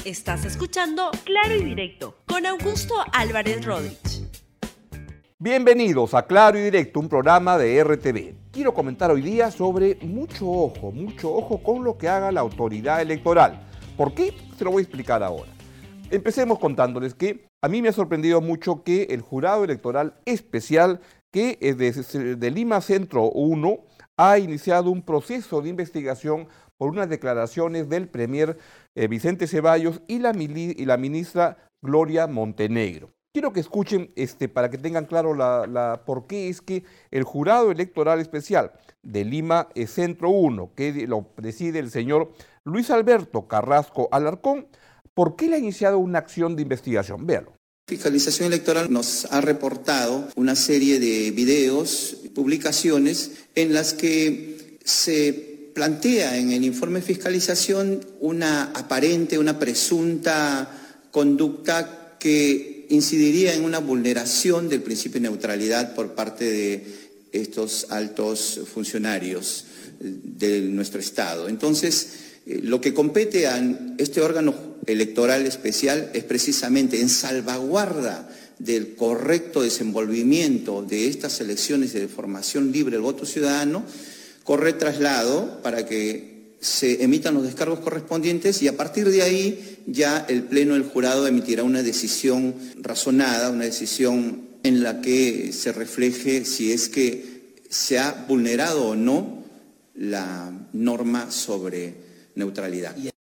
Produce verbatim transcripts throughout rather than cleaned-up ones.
Estás escuchando Claro y Directo con Augusto Álvarez Rodríguez. Bienvenidos a Claro y Directo, un programa de R T V. Quiero comentar hoy día sobre mucho ojo, mucho ojo con lo que haga la autoridad electoral. ¿Por qué? Se lo voy a explicar ahora. Empecemos contándoles que a mí me ha sorprendido mucho que el jurado electoral especial que es de, de Lima Centro uno ha iniciado un proceso de investigación por unas declaraciones del premier eh, Vicente Ceballos y la, y la ministra Gloria Montenegro. Quiero que escuchen este, para que tengan claro la, la, por qué es que el jurado electoral especial de Lima eh, Centro uno, que lo preside el señor Luis Alberto Carrasco Alarcón, ¿por qué le ha iniciado una acción de investigación? Véalo. Fiscalización Electoral nos ha reportado una serie de videos, publicaciones, en las que se plantea en el informe de fiscalización una aparente, una presunta conducta que incidiría en una vulneración del principio de neutralidad por parte de estos altos funcionarios de nuestro Estado. Entonces, lo que compete a este órgano electoral especial es precisamente en salvaguarda del correcto desenvolvimiento de estas elecciones y de formación libre del voto ciudadano, correr traslado para que se emitan los descargos correspondientes y a partir de ahí ya el Pleno del Jurado emitirá una decisión razonada, una decisión en la que se refleje si es que se ha vulnerado o no la norma sobre neutralidad.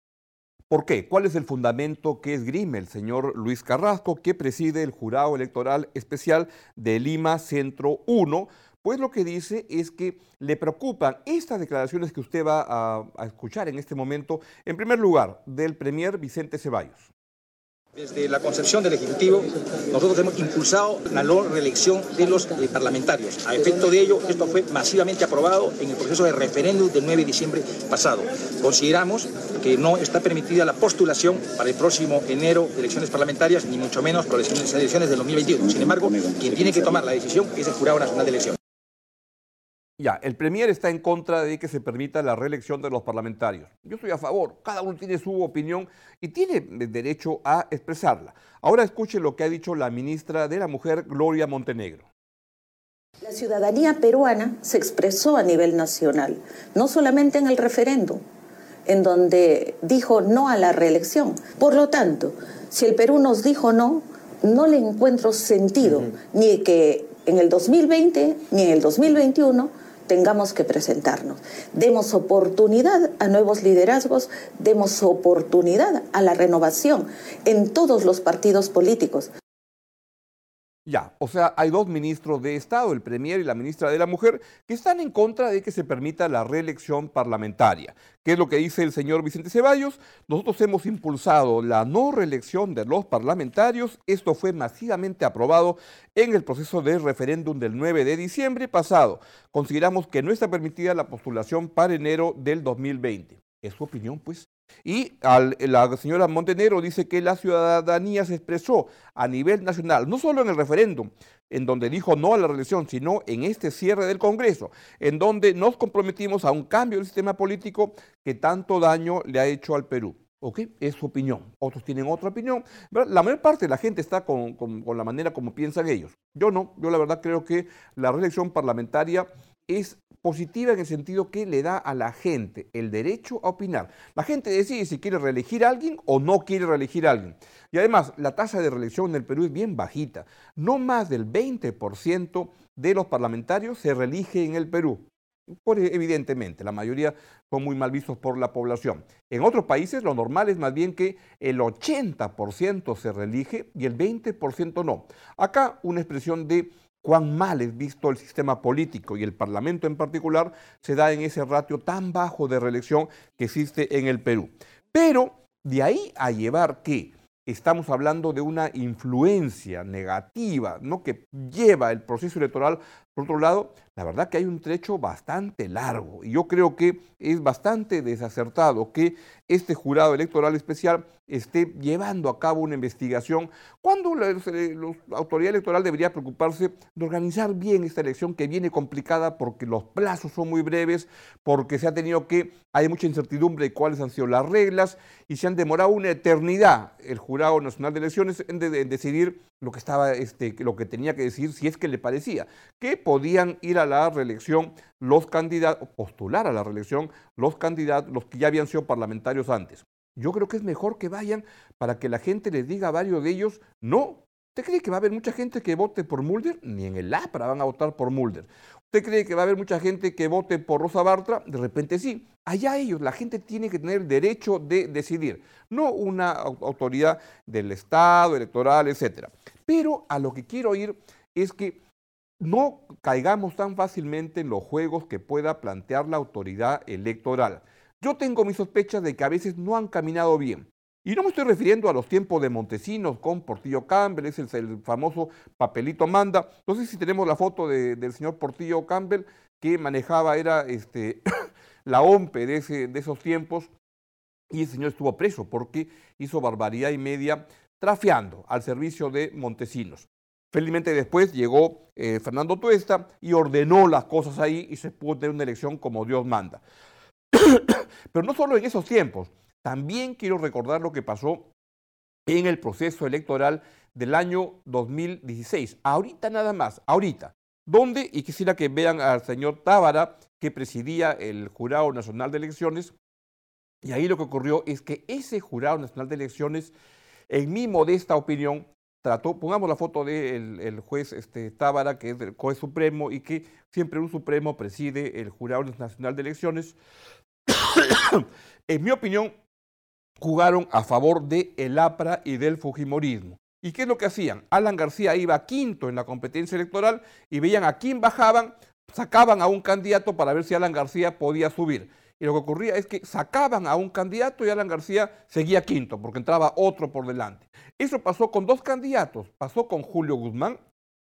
¿Por qué? ¿Cuál es el fundamento que esgrime el señor Luis Carrasco, que preside el jurado electoral especial de Lima Centro uno? Pues lo que dice es que le preocupan estas declaraciones que usted va a, a escuchar en este momento, en primer lugar, del premier Vicente Ceballos. Desde la concepción del Ejecutivo, nosotros hemos impulsado la no reelección de los eh, parlamentarios. A efecto de ello, esto fue masivamente aprobado en el proceso de referéndum del nueve de diciembre pasado. Consideramos que no está permitida la postulación para el próximo enero de elecciones parlamentarias, ni mucho menos para las elecciones del dos mil veintiuno. Sin embargo, quien tiene que tomar la decisión es el Jurado Nacional de Elecciones. Ya, el premier está en contra de que se permita la reelección de los parlamentarios. Yo estoy a favor, cada uno tiene su opinión y tiene derecho a expresarla. Ahora escuche lo que ha dicho la ministra de la Mujer, Gloria Montenegro. La ciudadanía peruana se expresó a nivel nacional, no solamente en el referéndum, en donde dijo no a la reelección. Por lo tanto, si el Perú nos dijo no, no le encuentro sentido, uh-huh. ni que en el dos mil veinte ni en el dos mil veintiuno tengamos que presentarnos. Demos oportunidad a nuevos liderazgos, demos oportunidad a la renovación en todos los partidos políticos. Ya, o sea, hay dos ministros de Estado, el premier y la ministra de la Mujer, que están en contra de que se permita la reelección parlamentaria. ¿Qué es lo que dice el señor Vicente Ceballos? Nosotros hemos impulsado la no reelección de los parlamentarios. Esto fue masivamente aprobado en el proceso de referéndum del nueve de diciembre pasado. Consideramos que no está permitida la postulación para enero del dos mil veinte. Es su opinión, pues. Y al, la señora Montenegro dice que la ciudadanía se expresó a nivel nacional, no solo en el referéndum, en donde dijo no a la reelección, sino en este cierre del Congreso, en donde nos comprometimos a un cambio del sistema político que tanto daño le ha hecho al Perú. ¿Ok? Es su opinión. Otros tienen otra opinión. La mayor parte de la gente está con, con, con la manera como piensan ellos. Yo no. Yo la verdad creo que la reelección parlamentaria es positiva en el sentido que le da a la gente el derecho a opinar. La gente decide si quiere reelegir a alguien o no quiere reelegir a alguien. Y además, la tasa de reelección en el Perú es bien bajita. No más del veinte por ciento de los parlamentarios se reelige en el Perú. Por, evidentemente, la mayoría son muy mal vistos por la población. En otros países lo normal es más bien que el ochenta por ciento se reelige y el veinte por ciento no. Acá una expresión de cuán mal es visto el sistema político y el Parlamento en particular se da en ese ratio tan bajo de reelección que existe en el Perú. Pero de ahí a llevar que estamos hablando de una influencia negativa, ¿no?, que lleva el proceso electoral Por otro lado, la verdad que hay un trecho bastante largo y yo creo que es bastante desacertado que este jurado electoral especial esté llevando a cabo una investigación cuando la, la autoridad electoral debería preocuparse de organizar bien esta elección que viene complicada porque los plazos son muy breves, porque se ha tenido que, hay mucha incertidumbre de cuáles han sido las reglas y se han demorado una eternidad el Jurado Nacional de Elecciones en, de, en decidir lo que estaba, este, lo que tenía que decir si es que le parecía que podían ir a la reelección los candidatos, postular a la reelección los candidatos, los que ya habían sido parlamentarios antes. Yo creo que es mejor que vayan para que la gente les diga a varios de ellos, no. ¿Usted cree que va a haber mucha gente que vote por Mulder? Ni en el APRA van a votar por Mulder. ¿Usted cree que va a haber mucha gente que vote por Rosa Bartra? De repente sí. Allá ellos, la gente tiene que tener el derecho de decidir, no una autoridad del Estado, electoral, etcétera. Pero a lo que quiero ir es que no caigamos tan fácilmente en los juegos que pueda plantear la autoridad electoral. Yo tengo mis sospechas de que a veces no han caminado bien. Y no me estoy refiriendo a los tiempos de Montesinos con Portillo Campbell, ese es el, el famoso papelito manda. No sé si tenemos la foto de, del señor Portillo Campbell que manejaba, era este, la O M P E de, ese, de esos tiempos, y el señor estuvo preso porque hizo barbaridad y media trafiando al servicio de Montesinos. Felizmente después llegó eh, Fernando Tuesta y ordenó las cosas ahí y se pudo tener una elección como Dios manda. Pero no solo en esos tiempos, también quiero recordar lo que pasó en el proceso electoral del año dos mil dieciséis, ahorita nada más, ahorita, donde, y quisiera que vean al señor Tábara, que presidía el Jurado Nacional de Elecciones, y ahí lo que ocurrió es que ese Jurado Nacional de Elecciones, en mi modesta opinión, trató, pongamos la foto del el juez este, Tábara, que es del juez supremo y que siempre un supremo preside el Jurado Nacional de Elecciones. En mi opinión, jugaron a favor de el APRA y del fujimorismo. ¿Y qué es lo que hacían? Alan García iba quinto en la competencia electoral y veían a quién bajaban, sacaban a un candidato para ver si Alan García podía subir. Y lo que ocurría es que sacaban a un candidato y Alan García seguía quinto porque entraba otro por delante. Eso pasó con dos candidatos, pasó con Julio Guzmán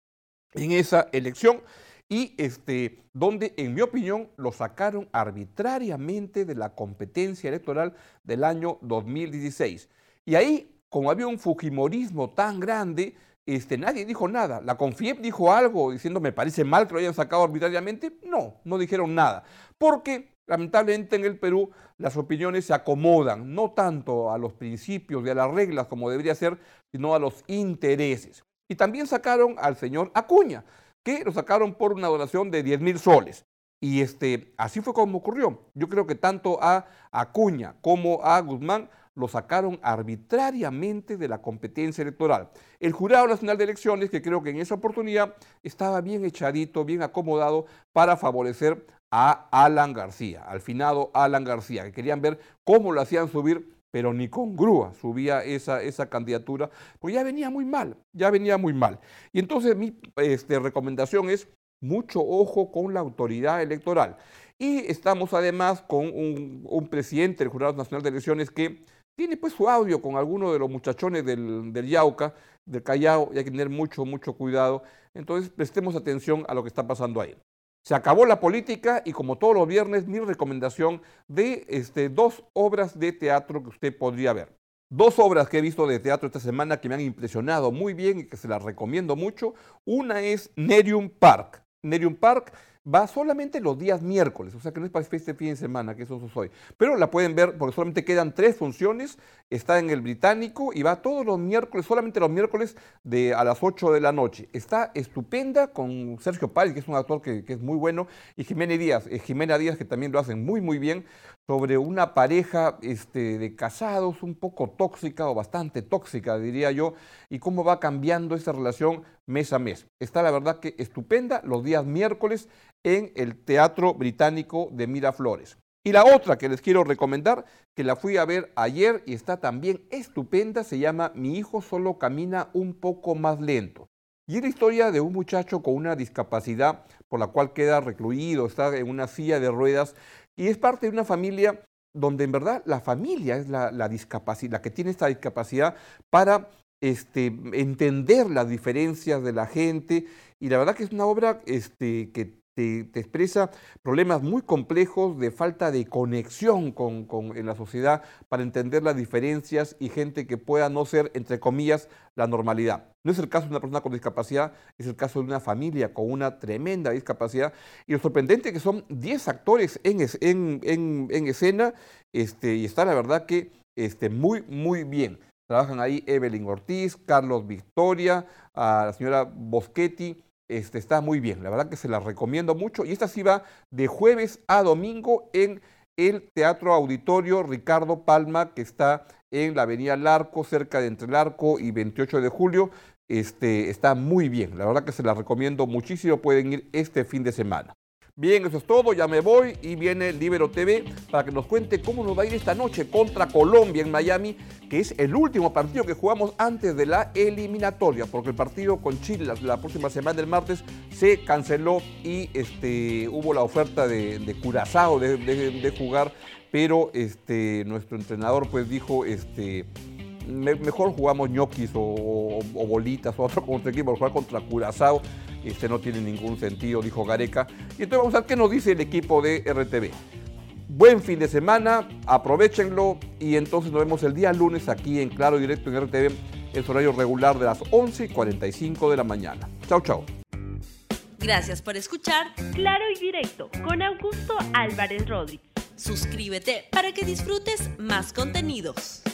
en esa elección y este, donde en mi opinión lo sacaron arbitrariamente de la competencia electoral del año dos mil dieciséis. Y ahí, como había un fujimorismo tan grande, este, nadie dijo nada. La CONFIEP dijo algo diciendo me parece mal que lo hayan sacado arbitrariamente. No, no dijeron nada, porque lamentablemente en el Perú las opiniones se acomodan, no tanto a los principios y a las reglas como debería ser, sino a los intereses. Y también sacaron al señor Acuña, que lo sacaron por una donación de diez mil soles. Y este, así fue como ocurrió. Yo creo que tanto a Acuña como a Guzmán lo sacaron arbitrariamente de la competencia electoral. El Jurado Nacional de Elecciones, que creo que en esa oportunidad estaba bien echadito, bien acomodado para favorecer a Alan García, al finado Alan García, que querían ver cómo lo hacían subir, pero ni con grúa subía esa, esa candidatura, porque ya venía muy mal, ya venía muy mal. Y entonces mi este, recomendación es mucho ojo con la autoridad electoral. Y estamos además con un, un presidente del Jurado Nacional de Elecciones que tiene pues su audio con algunos de los muchachones del, del Yauca, del Callao, y hay que tener mucho, mucho cuidado. Entonces prestemos atención a lo que está pasando ahí. Se acabó la política y como todos los viernes, mi recomendación de este, dos obras de teatro que usted podría ver. Dos obras que he visto de teatro esta semana que me han impresionado muy bien y que se las recomiendo mucho. Una es Nerium Park. Nerium Park va solamente los días miércoles, o sea que no es para este fin de semana, que eso es hoy. Pero la pueden ver porque solamente quedan tres funciones, está en el Británico y va todos los miércoles, solamente los miércoles de a las ocho de la noche. Está estupenda con Sergio Páez, que es un actor que, que es muy bueno, y Jimena Díaz, eh, Jimena Díaz, que también lo hacen muy muy bien, sobre una pareja este, de casados un poco tóxica o bastante tóxica, diría yo, y cómo va cambiando esa relación mes a mes. Está la verdad que estupenda los días miércoles en el Teatro Británico de Miraflores. Y la otra que les quiero recomendar, que la fui a ver ayer y está también estupenda, se llama Mi hijo solo camina un poco más lento. Y es la historia de un muchacho con una discapacidad por la cual queda recluido, está en una silla de ruedas y es parte de una familia donde en verdad la familia es la, la discapacidad, la que tiene esta discapacidad para este, entender las diferencias de la gente, y la verdad que es una obra este, que te, te expresa problemas muy complejos de falta de conexión con, con, en la sociedad para entender las diferencias y gente que pueda no ser, entre comillas, la normalidad. No es el caso de una persona con discapacidad, es el caso de una familia con una tremenda discapacidad, y lo sorprendente es que son diez actores en, en, en, en escena, este, y está la verdad que este, muy, muy bien. Trabajan ahí Evelyn Ortiz, Carlos Victoria, a la señora Boschetti. Este, está muy bien, la verdad que se la recomiendo mucho, y esta sí va de jueves a domingo en el Teatro Auditorio Ricardo Palma, que está en la avenida Larco, cerca de entre Larco y veintiocho de julio. Este, está muy bien, la verdad que se la recomiendo muchísimo, pueden ir este fin de semana. Bien, eso es todo, ya me voy y viene Libero T V para que nos cuente cómo nos va a ir esta noche contra Colombia en Miami, que es el último partido que jugamos antes de la eliminatoria, porque el partido con Chile la, la próxima semana, el martes, se canceló y este, hubo la oferta de, de Curazao de, de, de jugar, pero este, nuestro entrenador pues dijo, este, me, mejor jugamos ñoquis o, o, o bolitas o otro contra equipo, jugar contra Curazao. Este no tiene ningún sentido, dijo Gareca. Y entonces vamos a ver qué nos dice el equipo de R T V. Buen fin de semana, aprovechenlo y entonces nos vemos el día lunes aquí en Claro Directo en R T V, en su horario regular de las once y cuarenta y cinco de la mañana. Chau, chau. Gracias por escuchar Claro y Directo con Augusto Álvarez Rodríguez. Suscríbete para que disfrutes más contenidos.